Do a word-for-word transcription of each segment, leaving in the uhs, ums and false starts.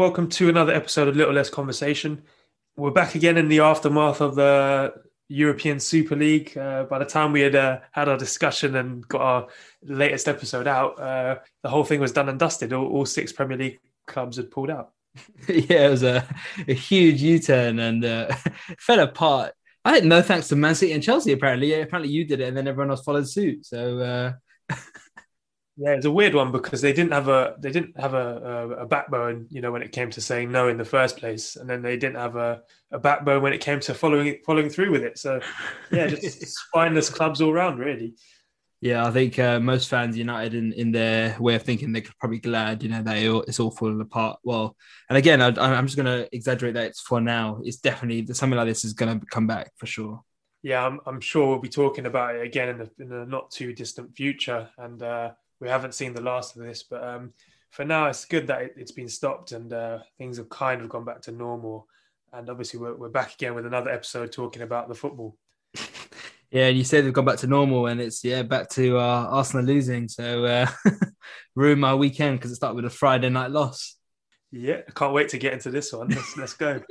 welcome to another episode of Little Less Conversation. We're back again in the aftermath of the European Super League. Uh, by the time we had uh, had our discussion and got our latest episode out, uh, the whole thing was done and dusted. All, all six Premier League clubs had pulled out. Yeah, it was a, a huge U-turn and uh, fell apart. I had no thanks to Man City and Chelsea, apparently. Yeah, apparently you did it and then everyone else followed suit. So... Uh... Yeah, it's a weird one because they didn't have a they didn't have a, a, a backbone, you know, when it came to saying no in the first place, and then they didn't have a, a backbone when it came to following following through with it. So, yeah, just spineless clubs all round, really. Yeah, I think uh, most fans United in, in their way of thinking, they're probably glad, you know, that it, it's all falling apart. Well, and again, I, I'm just going to exaggerate that it's for now. It's definitely something like this is going to come back for sure. Yeah, I'm, I'm sure we'll be talking about it again in the, in the not too distant future, and. Uh, We haven't seen the last of this, but um, for now, it's good that it, it's been stopped and uh, things have kind of gone back to normal. And obviously, we're, we're back again with another episode talking about the football. Yeah, and you say they've gone back to normal, and it's yeah back to uh, Arsenal losing. So uh, ruin my weekend because it started with a Friday night loss. Yeah, I can't wait to get into this one. Let's let's go.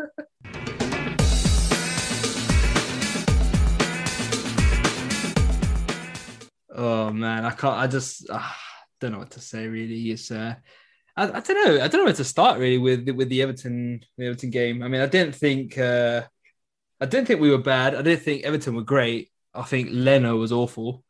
Oh man, I can't. I just uh, don't know what to say. Really, it's. Uh, I, I don't know. I don't know where to start really with with the Everton the Everton game. I mean, I didn't think. Uh, I didn't think we were bad. I didn't think Everton were great. I think Leno was awful.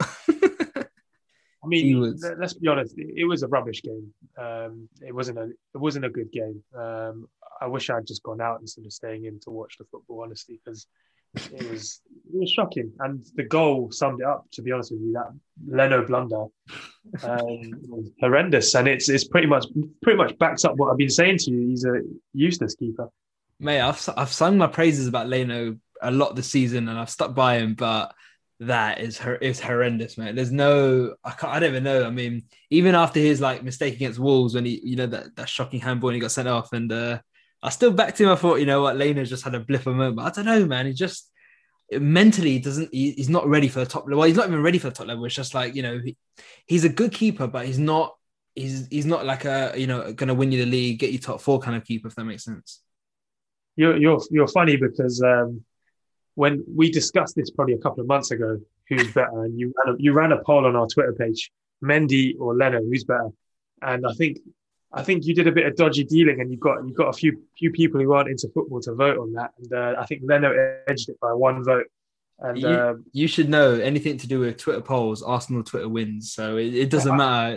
I mean, was... let's be honest. It was a rubbish game. Um, it wasn't a. It wasn't a good game. Um, I wish I'd just gone out instead of staying in to watch the football. Honestly, because. It was it was shocking, and the goal summed it up. To be honest with you, that Leno blunder um, was horrendous, and it's it's pretty much pretty much backs up what I've been saying to you. He's a useless keeper. Mate, I've I've sung my praises about Leno a lot this season, and I've stuck by him, but that is is horrendous, mate. There's no, I can't, I don't even know. I mean, even after his like mistake against Wolves, when he, you know, that that shocking handball and he got sent off, and. Uh, I still backed him. I thought, you know what, Leno just had a blip of a moment. I don't know, man. He just mentally he doesn't. He, he's not ready for the top level. Well, he's not even ready for the top level. It's just like, you know, he, he's a good keeper, but he's not. He's he's not like a, you know, going to win you the league, get you top four kind of keeper. If that makes sense. You're you're you're funny because um, when we discussed this probably a couple of months ago, who's better, and you ran a, you ran a poll on our Twitter page, Mendy or Leno, who's better, and I think. I think you did a bit of dodgy dealing, and you got you got a few few people who aren't into football to vote on that. And uh, I think Leno edged it by one vote. And you, uh, you should know anything to do with Twitter polls. Arsenal Twitter wins, so it, it doesn't I, matter.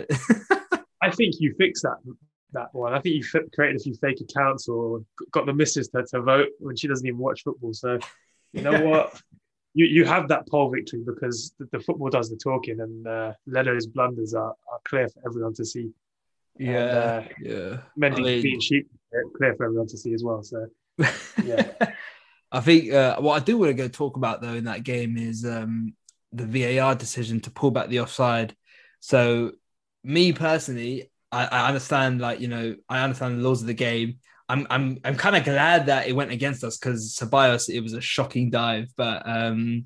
I think you fixed that that one. I think you f- created a few fake accounts or got the missus to, to vote when she doesn't even watch football. So you know what, you you have that poll victory because the, the football does the talking, and uh, Leno's blunders are, are clear for everyone to see. Yeah, and, uh, yeah. Mendy I mean, being sheep, clear for everyone to see as well. So, yeah. I think uh, what I do want to go talk about though in that game is um, the V A R decision to pull back the offside. So, me personally, I, I understand, like you know, I understand the laws of the game. I'm I'm I'm kind of glad that it went against us because Ceballos, it was a shocking dive, but um,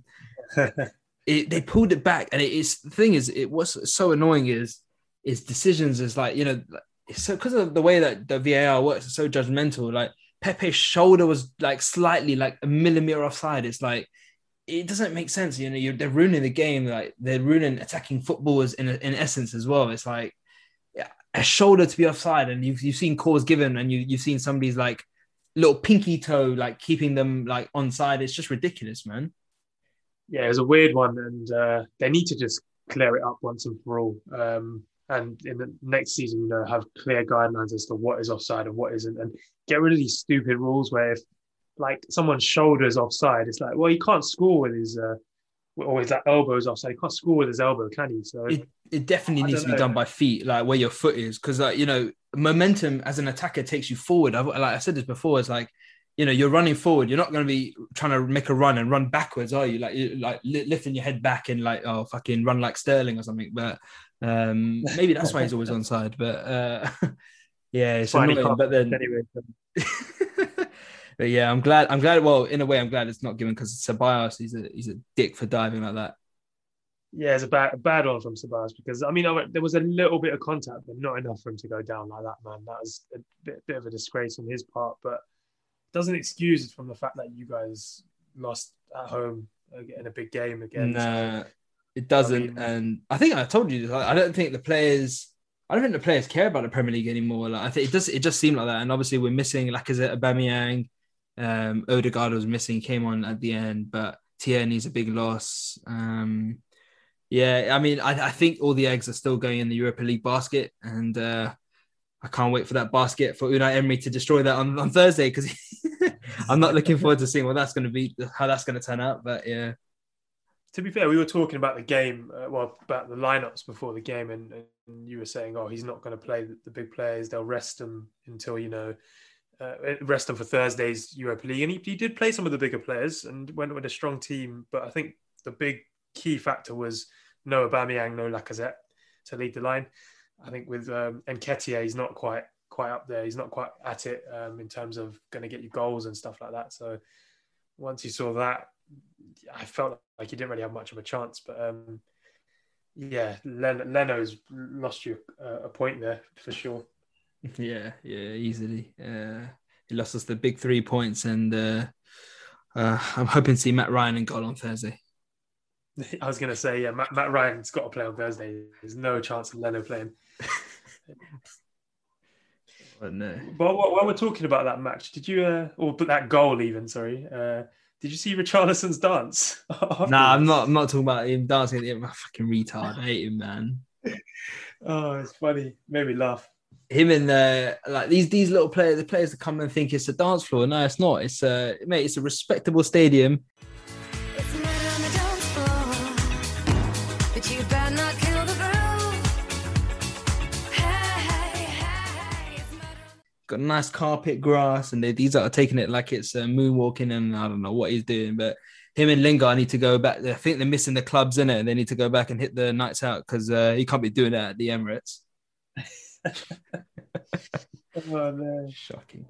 it, they pulled it back, and it is the thing is, it was so annoying is. Is decisions is like, you know, it's so because of the way that the V A R works, it's so judgmental. Like Pepe's shoulder was like slightly like a millimeter offside. It's like it doesn't make sense. You know, you're, they're ruining the game. Like they're ruining attacking footballers in in essence as well. It's like yeah, a shoulder to be offside, and you've you've seen calls given, and you you've seen somebody's like little pinky toe like keeping them like onside. It's just ridiculous, man. Yeah, it was a weird one, and uh, they need to just clear it up once and for all. Um, And in the next season, you know, have clear guidelines as to what is offside and what isn't, and get rid of these stupid rules where if, like, someone's shoulders offside, it's like, well, he can't score with his, uh, or his like, elbows offside. He can't score with his elbow, can he? So it, it definitely needs to be know. done by feet, like where your foot is, because, like, you know, momentum as an attacker takes you forward. I've, like I said this before, it's like, you know, you're running forward. You're not going to be trying to make a run and run backwards, are you? Like, you're, like lifting your head back and like, oh, fucking run like Sterling or something. But um, maybe that's why he's always onside. But uh, yeah, it's Fine, annoying. But then, anyway. but yeah, I'm glad. I'm glad. Well, in a way, I'm glad it's not given because Ceballos, he's a he's a dick for diving like that. Yeah, it's a bad, a bad one from Sabas because I mean I, there was a little bit of contact, but not enough for him to go down like that, man. That was a bit, bit of a disgrace on his part, but doesn't excuse it from the fact that you guys lost at home in a big game again. No, So, it doesn't. I mean, and I think I told you this. I don't think the players. I don't think the players care about the Premier League anymore. Like I think it does. It just seemed like that. And obviously, we're missing Lacazette, Aubameyang, um, Odegaard was missing. Came on at the end, but Tierney's a big loss. Um, yeah, I mean, I, I think all the eggs are still going in the Europa League basket, and uh, I can't wait for that basket for Unai Emery to destroy that on, on Thursday because I'm not looking forward to seeing what that's going to be, how that's going to turn out. But yeah. To be fair, we were talking about the game, uh, well, about the lineups before the game, and, and you were saying, "Oh, he's not going to play the, the big players. They'll rest him until you know, uh, rest him for Thursday's Europa League." And he, he did play some of the bigger players and went with a strong team. But I think the big key factor was no Aubameyang, no Lacazette to lead the line. I think with um, Nketiah, he's not quite quite up there. He's not quite at it um, in terms of going to get you goals and stuff like that. So once you saw that, I felt like he didn't really have much of a chance. But um, yeah, Len- Leno's lost you a, a point there for sure. Yeah, yeah, easily. Uh, he lost us the big three points, and uh, uh, I'm hoping to see Matt Ryan in goal on Thursday. I was going to say, yeah, Matt, Matt Ryan's got to play on Thursday. There's no chance of Leno playing. But no. But while we're talking about that match, did you, uh, or that goal even, sorry, uh, did you see Richarlison's dance? Nah, I'm not. I'm not talking about him dancing at the end. Fucking retard. I hate him, man. Oh, it's funny. Made me laugh. Him and uh, like these these little players, the players that come and think it's a dance floor. No, it's not. It's a mate. It's a respectable stadium. It's a murder on the dance floor, but you better not kill the groove. Hey, hey, hey, it's murder. Got nice carpet grass, and they, these are taking it like it's uh, moonwalking, and I don't know what he's doing, but him and Lingard need to go back. I think they're missing the clubs in it. They need to go back and hit the nights out because uh, he can't be doing that at the Emirates. Oh, no. Shocking.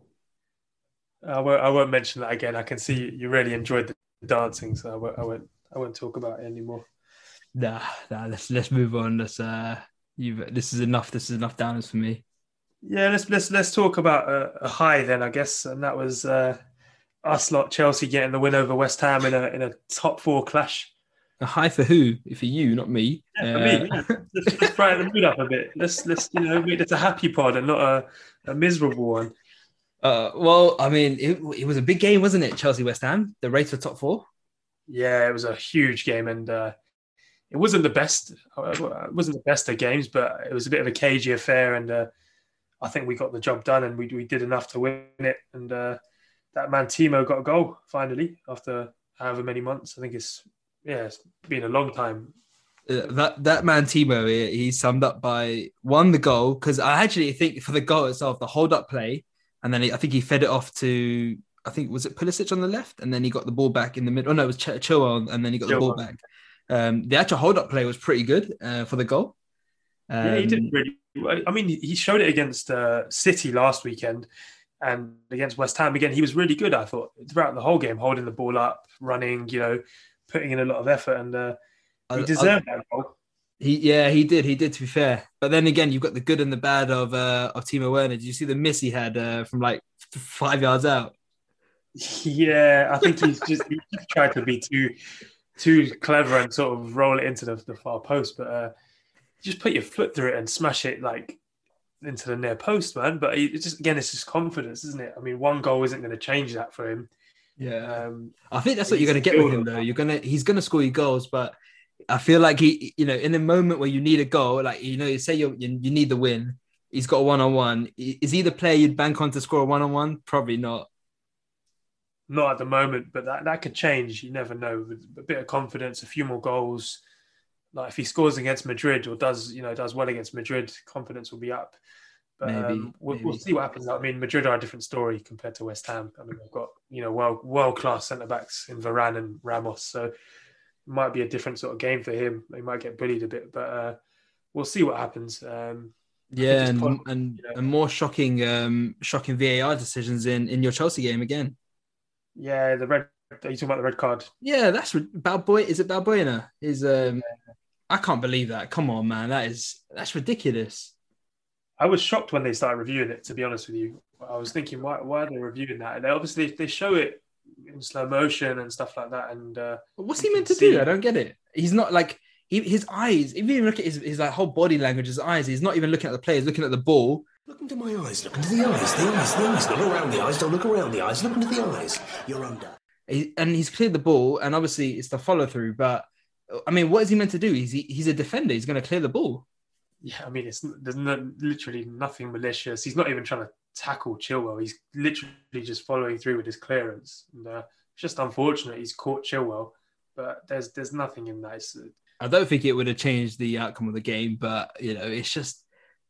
I won't, I won't mention that again. I can see you really enjoyed the dancing, so I won't, I won't, I won't talk about it anymore. Nah, nah. Let's let's move on. Let's uh, you've this is enough. This is enough downers for me. Yeah, let's let's let's talk about a, a high then, I guess, and that was uh, us lot Chelsea getting the win over West Ham in a in a top four clash. A high for who? For you, not me. Yeah, for uh, me. Yeah. Let's, let's brighten the mood up a bit. Let's let's you know make it a happy pod and not a, a miserable one. Uh, well, I mean, it, it was a big game, wasn't it? Chelsea West Ham, the race for top four. Yeah, it was a huge game, and uh, it wasn't the best. It wasn't the best of games, but it was a bit of a cagey affair, and uh, I think we got the job done, and we we did enough to win it. And uh, that man Timo got a goal finally after however many months. I think it's yeah, it's been a long time. Uh, that that man Timo, he, he summed up by one the goal because I actually think for the goal itself, the hold up play, and then he, I think he fed it off to I think was it Pulisic on the left, and then he got the ball back in the middle. Oh no, it was Ch- Chilwell, and then he got Chilwell. the ball back. Um, the actual hold up play was pretty good uh, for the goal. Um, yeah, he did really. I mean, he showed it against uh, City last weekend, and against West Ham again. He was really good. I thought throughout the whole game, holding the ball up, running, you know, putting in a lot of effort, and uh, he deserved I, I, that goal. He, yeah, he did. He did. To be fair, but then again, you've got the good and the bad of uh, of Timo Werner. Did you see the miss he had uh, from like five yards out? Yeah, I think he's just he tried to be too too clever and sort of roll it into the, the far post, but uh, just put your foot through it and smash it like into the near post, man. But it's just again, it's just confidence, isn't it? I mean, one goal isn't going to change that for him. Yeah, um, I think that's what you're going to get with him, though. You're gonna he's going to score you goals, but I feel like he, you know, in a moment where you need a goal, like you know, you say you you need the win. He's got a one on one. Is he the player you'd bank on to score a one on one? Probably not. Not at the moment, but that, that could change. You never know. With a bit of confidence, a few more goals. Like if he scores against Madrid or does, you know, does well against Madrid, confidence will be up. But maybe, um, we'll, maybe. we'll see what happens. I mean, Madrid are a different story compared to West Ham. I mean, they've got, you know, world world class centre backs in Varane and Ramos, so it might be a different sort of game for him. He might get bullied a bit, but uh, we'll see what happens. Um, yeah, and possible, and, you know. and more shocking, um, shocking V A R decisions in in your Chelsea game again. Yeah, the red. Are you talking about the red card? Yeah, that's Balboy. Is it Balbuena? Is um, I can't believe that. Come on, man. That is that's ridiculous. I was shocked when they started reviewing it, to be honest with you. I was thinking, why, why are they reviewing that? And they obviously they show it in slow motion and stuff like that. And uh, what's he meant to see... do? I don't get it. He's not like he, his eyes. If you look at his, his like whole body language, his eyes. He's not even looking at the players, looking at the ball. Look into my eyes. Look into the eyes. The eyes. The eyes. Not around the eyes. Don't look around the eyes. Look into the eyes. You're under. He, and he's cleared the ball, and obviously it's the follow through. But I mean, what is he meant to do? He's he, he's a defender. He's going to clear the ball. Yeah, I mean, it's there's no, literally nothing malicious. He's not even trying to tackle Chilwell. He's literally just following through with his clearance. And uh, it's just unfortunate he's caught Chilwell, but there's there's nothing in that. It's, I don't think it would have changed the outcome of the game, but you know, it's just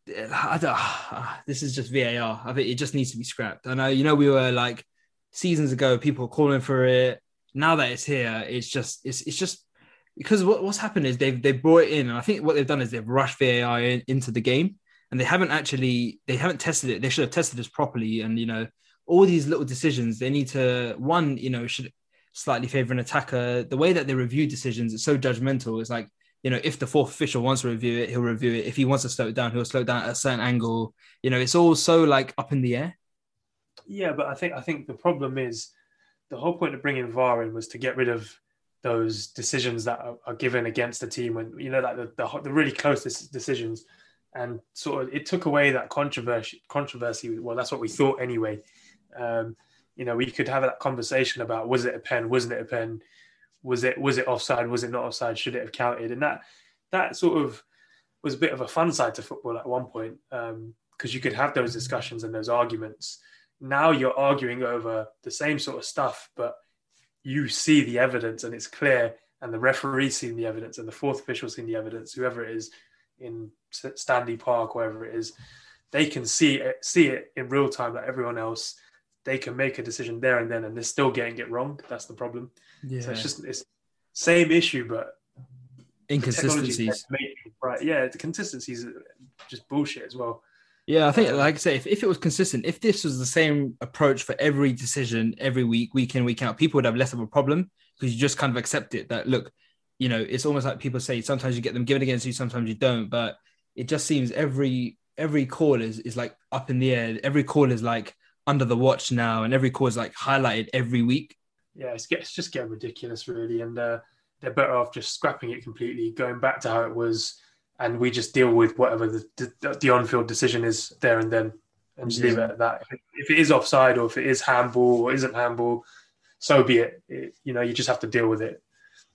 I don't. This is just V A R. I think it just needs to be scrapped. I know, you know, we were like seasons ago, people were calling for it. Now that it's here, it's just it's it's just. Because what, what's happened is they've they brought it in, and I think what they've done is they've rushed V A R in, into the game, and they haven't actually they haven't tested it. They should have tested this properly, and you know all these little decisions they need to one you know should slightly favor an attacker. The way that they review decisions is so judgmental. It's like you know if the fourth official wants to review it, he'll review it. If he wants to slow it down, he'll slow it down at a certain angle. You know it's all so like up in the air. Yeah, but I think I think the problem is the whole point of bringing V A R in was to get rid of those decisions that are, are given against the team when, you know, like the, the, the really close decisions, and sort of it took away that controversy, controversy. Well, that's what we thought anyway. Um, you know, we could have that conversation about, was it a pen? Wasn't it a pen? Was it, was it offside? Was it not offside? Should it have counted? And that, that sort of was a bit of a fun side to football at one point. Um, cause you could have those discussions and those arguments. Now you're arguing over the same sort of stuff, but you see the evidence and it's clear, and the referee's seen the evidence and the fourth official's seen the evidence, whoever it is in Stanley Park, wherever it is, they can see it, see it in real time like everyone else. They can make a decision there and then, and they're still getting it wrong. That's the problem. Yeah. So it's just it's same issue, but inconsistencies. Right? Yeah, the consistencies are just bullshit as well. Yeah, I think, like I say, if, if it was consistent, if this was the same approach for every decision, every week, week in, week out, people would have less of a problem because you just kind of accept it that, look, you know, it's almost like people say, sometimes you get them given against you, sometimes you don't. But it just seems every every call is, is like up in the air. Every call is like under the watch now, and every call is like highlighted every week. Yeah, it's, it's just getting ridiculous, really. And uh, they're better off just scrapping it completely, going back to how it was. And we just deal with whatever the, the, the on-field decision is there and then, and just yeah. leave it at that. If it, if it is offside or if it is handball or isn't handball, so be it. it. You know, you just have to deal with it.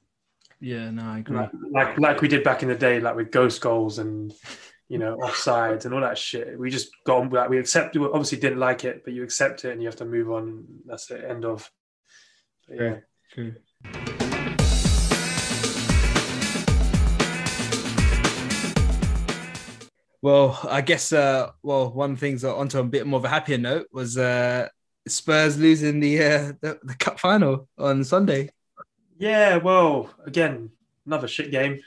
Yeah, no, I agree. Like, like like we did back in the day, like with ghost goals and, you know, offsides and all that shit. We just got on with that. We accepted, obviously didn't like it, but you accept it and you have to move on. That's the end of. So, yeah. True. Well, I guess, uh, well, one thing's onto a bit more of a happier note was uh, Spurs losing the, uh, the the cup final on Sunday. Yeah, well, again, another shit game.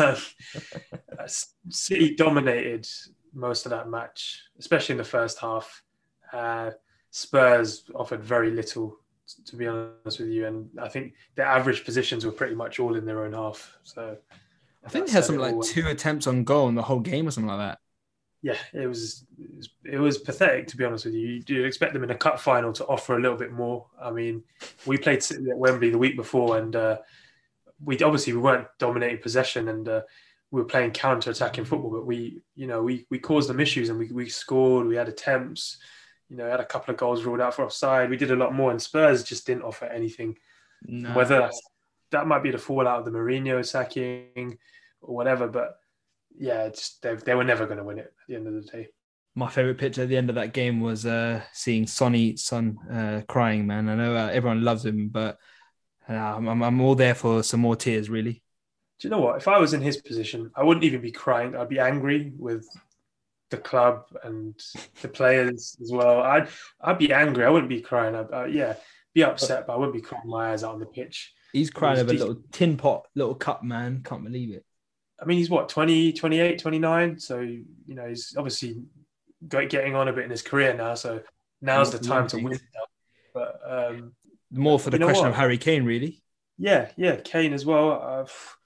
City dominated most of that match, especially in the first half. Uh, Spurs offered very little, to be honest with you, and I think their average positions were pretty much all in their own half. So I think they had something like two attempts on goal in the whole game or something like that. Yeah, it was it was pathetic, to be honest with you. You do expect them in a cup final to offer a little bit more. I mean, we played City at Wembley the week before, and uh, we obviously we weren't dominating possession, and uh, we were playing counter-attacking football. But we, you know, we we caused them issues, and we we scored. We had attempts. You know, had a couple of goals ruled out for offside. We did a lot more, and Spurs just didn't offer anything. No. Whether that's, that might be the fallout of the Mourinho sacking or whatever, but. Yeah, it's, they, they were never going to win it at the end of the day. My favourite picture at the end of that game was uh, seeing Sonny Son uh, crying, man. I know uh, everyone loves him, but uh, I'm, I'm all there for some more tears, really. Do you know what? If I was in his position, I wouldn't even be crying. I'd be angry with the club and the players as well. I'd I'd be angry. I wouldn't be crying. I'd, uh, yeah, be upset, but I wouldn't be crying my eyes out on the pitch. He's crying over a little tin pot, little cup, man. Can't believe it. I mean, he's what, twenty, twenty-eight, twenty-nine? So, you know, he's obviously getting on a bit in his career now. So now's the time to win. But um, more for the question of Harry Kane, really. Yeah, yeah, Kane as well. Uh,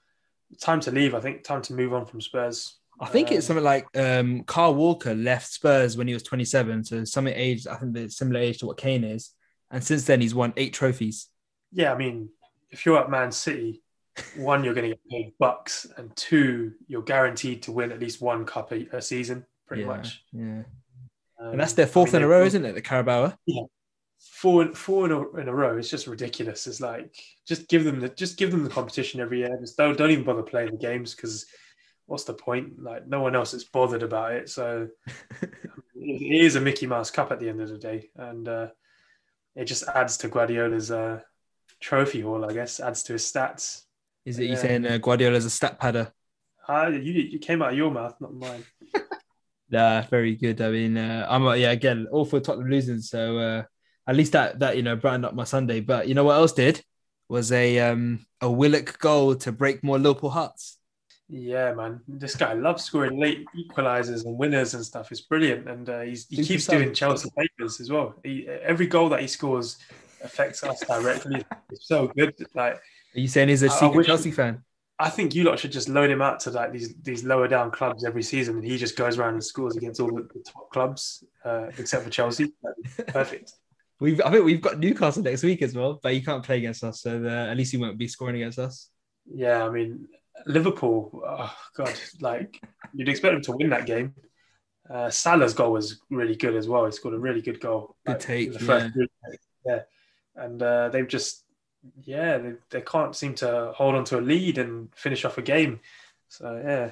time to leave. I think time to move on from Spurs. I think it's Um, something like um, Carl Walker left Spurs when he was twenty-seven, so something age. I think they're similar age to what Kane is, and since then he's won eight trophies. yeah, I mean, if you're at Man City, one, you're going to get paid bucks, and two, you're guaranteed to win at least one cup a, a season, pretty yeah, much. yeah. Um, And that's their fourth I mean, in a row, they've- isn't it? The Carabao. Four, four in a, in a row. It's just ridiculous. It's like just give them the just give them the competition every year. Just don't don't even bother playing the games because what's the point? Like no one else is bothered about it. So it is a Mickey Mouse Cup at the end of the day, and uh, it just adds to Guardiola's uh, trophy haul. I guess adds to his stats. Is it you Yeah. saying uh, Guardiola's a stat padder? Uh, you you came out of your mouth, not mine. Nah, very good. I mean, uh, I'm uh, yeah again all for Tottenham losing, so uh, at least that that you know brightened up my Sunday. But you know what else did was a um a Willock goal to break more Liverpool hearts. Yeah, man, this guy loves scoring late equalizers and winners and stuff. It's brilliant, and uh, he's, he Super keeps sub. doing Chelsea favors as well. He, every goal that he scores affects us directly. It's so good. Like Are you saying he's a I- I secret wish- Chelsea fan? I think you lot should just loan him out to like these these lower down clubs every season, and he just goes around and scores against all the, the top clubs uh, except for Chelsea. That'd be perfect. We've I think we've got Newcastle next week as well, but you can't play against us, so uh, at least he won't be scoring against us. Yeah, I mean Liverpool. Oh God, like you'd expect him to win that game. Uh, Salah's goal was really good as well. He scored a really good goal. Good like, take, in the first yeah. group. Yeah, and uh, they've just yeah they, they can't seem to hold on to a lead and finish off a game. So yeah,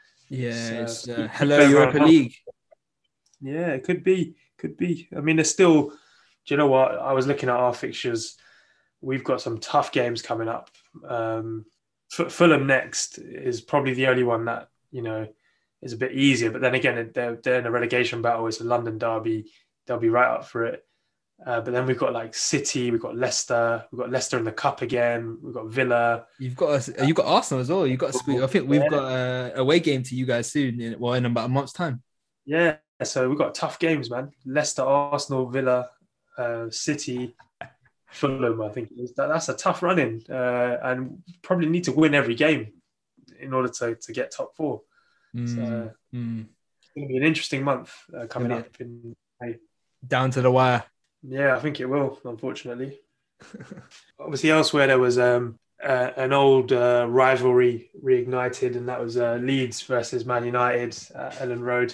Yeah, It's, it's uh, uh, keep- hello keep Europa everyone League. yeah, it could be, could be. I mean, there's still. Do you know what? I was looking at our fixtures. We've got some tough games coming up. Um, F- Fulham next is probably the only one that you know is a bit easier. But then again, they're they're in a relegation battle. It's a London derby. They'll be right up for it. Uh, but then we've got like City, we've got Leicester, we've got Leicester in the cup again. We've got Villa. You've got us. You've got Arsenal as well. You've got squeeze. I think we've Yeah. got a away game to you guys soon. In, well, in about a month's time. Yeah, so we've got tough games, man. Leicester, Arsenal, Villa, uh, City, Fulham. I think it is. That, that's a tough run in, uh, and probably need to win every game in order to, to get top four. Mm, So mm. it's going to be an interesting month uh, coming Gonna up. In May. Down to the wire. Yeah, I think it will. Unfortunately, obviously elsewhere there was um, uh, an old uh, rivalry reignited, and that was uh, Leeds versus Man United at Ellen Road.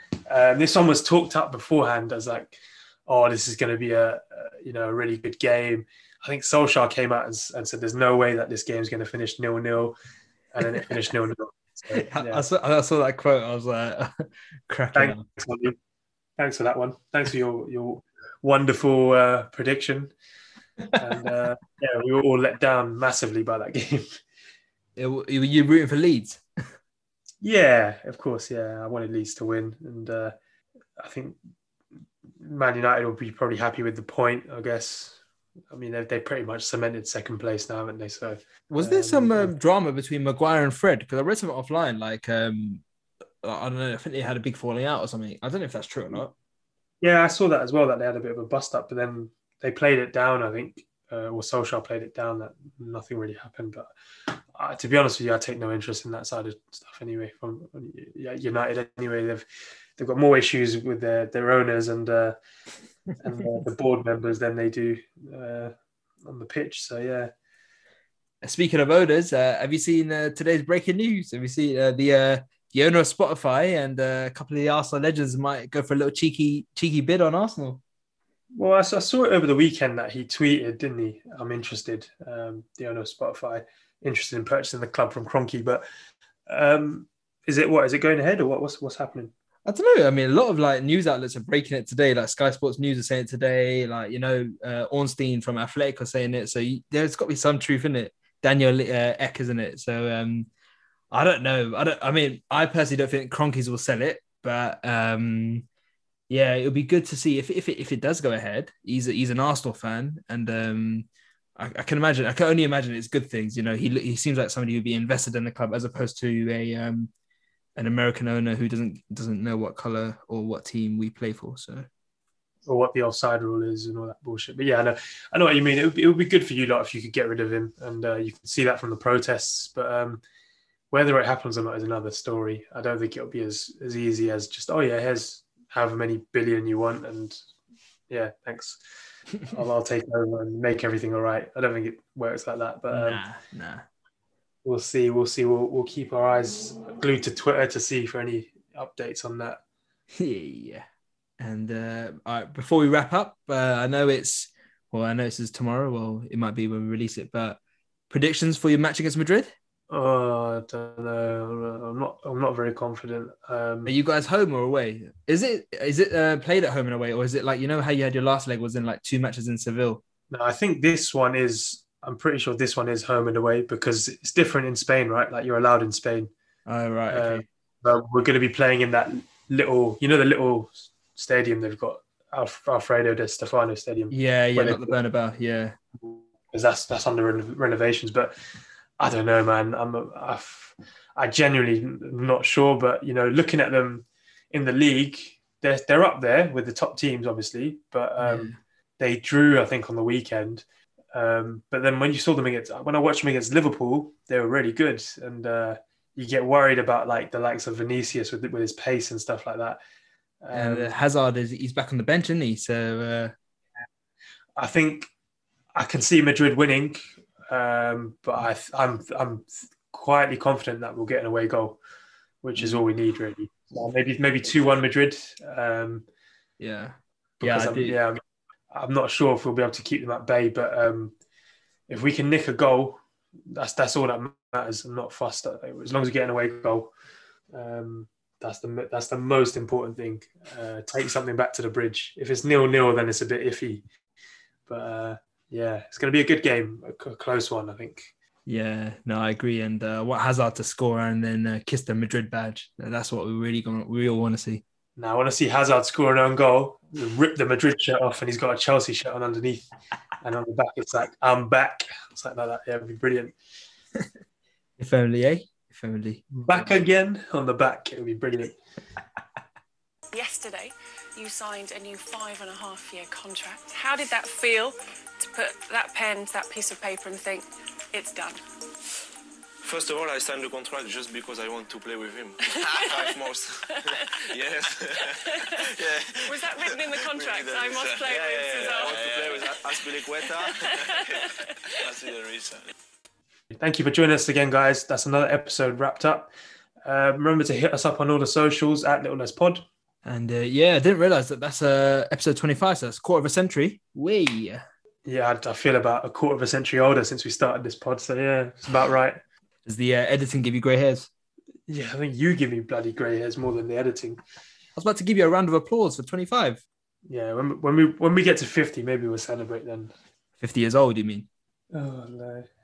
Um, this one was talked up beforehand as like, oh, this is going to be a, a you know a really good game. I think Solskjaer came out and, s- and said, "There's no way that this game's going to finish nil nil," and then it finished nil nil. So, I, yeah. I saw, I saw that quote. I was like, cracking up. Thanks, Ollie. Thanks for that one. Thanks for your your wonderful uh, prediction. And uh, yeah, we were all let down massively by that game. It- you you rooting for Leeds? Yeah, of course. Yeah, I wanted Leeds to win, and uh, I think Man United will be probably happy with the point. I guess. I mean, they they pretty much cemented second place now, haven't they? So Was there Um, some yeah. um, drama between Maguire and Fred? Because I read something offline, like um, I don't know. I think they had a big falling out or something. I don't know if that's true or not. yeah, I saw that as well. That they had a bit of a bust up, but then they played it down. I think, uh, or Solskjaer played it down. That nothing really happened. But uh, to be honest with you, I take no interest in that side of stuff anyway. From yeah, United anyway, they've they've got more issues with their their owners and uh, and uh, the board members than they do uh, on the pitch. So yeah, Speaking of owners, uh, have you seen uh, today's breaking news? Have you seen uh, the uh, the owner of Spotify and uh, a couple of the Arsenal legends might go for a little cheeky cheeky bid on Arsenal? well, I, s- I saw it over the weekend that he tweeted, didn't he? I'm interested. Um, the owner of Spotify interested in purchasing the club from Kroenke, but um, is it what is it going ahead or what? What's what's happening? I don't know. I mean, a lot of like news outlets are breaking it today. Like Sky Sports News are saying it today. Like you know, uh, Ornstein from Athletic are saying it. So you, there's got to be some truth in it. Daniel uh, Eck, isn't it? So um, I don't know. I don't. I mean, I personally don't think Cronkies will sell it, but um, yeah, it'll be good to see if if it, if it does go ahead. He's a, he's an Arsenal fan, and um, I, I can imagine. I can only imagine it's good things. You know, he he seems like somebody who'd be invested in the club as opposed to a um, an American owner who doesn't doesn't know what color or what team we play for. So Or what the offside rule is and all that bullshit. But yeah, I know, I know what you mean. It would be, it would be good for you lot if you could get rid of him, and uh, you can see that from the protests. But um, Whether it happens or not is another story. I don't think it'll be as, as easy as just, oh yeah, here's however many billion you want, and yeah, thanks. I'll, I'll take over and make everything all right. I don't think it works like that, but um, Nah, nah. we'll see. We'll see. We'll, we'll keep our eyes glued to Twitter to see for any updates on that. Yeah. And uh, all right, before we wrap up, uh, I know it's well, I know this is tomorrow. Well, it might be when we release it, but predictions for your match against Madrid? Oh, I don't know. I'm not. I'm not very confident. Um, Are you guys home or away? Is it is it uh, played at home and away, or is it like you know how you had your last leg was in like two matches in Seville? no, I think this one is. I'm pretty sure this one is home and away because it's different in Spain, right? Like you're allowed in Spain. Oh right, okay. Um, but we're going to be playing in that little, you know, the little stadium they've got, Alf- Alfredo de Stefano Stadium. yeah, yeah, where not they- the Bernabeu. Yeah, because that's that's under reno- renovations. But I don't know, man. I'm a, I've, I genuinely am not sure. But you know, looking at them in the league, they're they're up there with the top teams, obviously. But um, Yeah. they drew, I think, on the weekend. Um, but then when you saw them against, when I watched them against Liverpool, they were really good, and uh, you get worried about like the likes of Vinicius with with his pace and stuff like that. Um, and uh, Hazard is he's back on the bench, isn't he? So uh, I think I can see Madrid winning, um, but I, I'm I'm quietly confident that we'll get an away goal, which is all we need really. So maybe maybe two one Madrid. Um, yeah, because yeah, I I'm, do. yeah, I'm, I'm not sure if we'll be able to keep them at bay, but um, if we can nick a goal, that's that's all that matters. I'm not fussed as long as we get an away goal. Um, that's the that's the most important thing. Uh, take something back to the bridge. If it's nil nil, then it's a bit iffy. But uh, yeah, it's going to be a good game, a, a close one, I think. Yeah, no, I agree. And uh, what Hazard to score and then uh, kiss the Madrid badge. That's what we really gonna we all want to see. Now I want to see Hazard score an own goal, rip the Madrid shirt off, and he's got a Chelsea shirt on underneath, and on the back it's like "I'm back," something like that. Yeah, it'd be brilliant. If only, eh? If only. Back again on the back, it would be brilliant. Yesterday, you signed a new five and a half year contract. How did that feel to put that pen to that piece of paper and think, it's done? First of all, I signed the contract just because I want to play with him. Five more. Yes. Yeah. Was that written in the contract? Really, I must play yeah, with yeah, yeah. I want to play Cesar. with Aspilicueta. That's the reason. Thank you for joining us again, guys. That's another episode wrapped up. Uh, remember to hit us up on all the socials at Little Less Pod. And uh, yeah, I didn't realize that that's uh, episode twenty-five, so that's a quarter of a century. Wee. Yeah, I, I feel about a quarter of a century older since we started this pod. So yeah, it's about right. Does the uh, editing give you grey hairs? Yeah, I think you give me bloody grey hairs more than the editing. I was about to give you a round of applause for twenty-five. Yeah, when, when we when we get to fifty, maybe we'll celebrate then. fifty years old, you mean? Oh no.